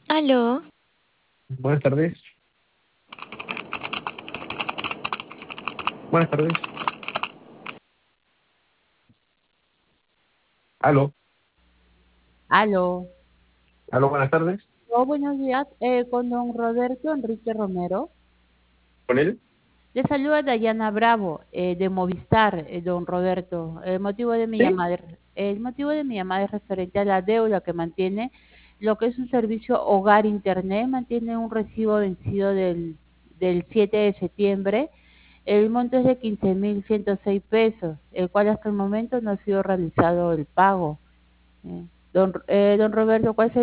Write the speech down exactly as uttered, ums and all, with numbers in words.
Aló, Buenas tardes. Buenas tardes. Aló. Aló. Aló, buenas tardes. Oh, buenos días, eh, con don Roberto Enrique Romero. ¿Con él? Le saluda Dayana Bravo, eh, de Movistar, eh, don Roberto. El motivo de mi Sí. llamada, el motivo de mi llamada es referente a la deuda que mantiene lo que es un servicio Hogar Internet. Mantiene un recibo vencido del, del siete de septiembre. El monto es de quince mil ciento seis pesos, el cual hasta el momento no ha sido realizado el pago. Eh, don, eh, don Roberto, ¿cuál sería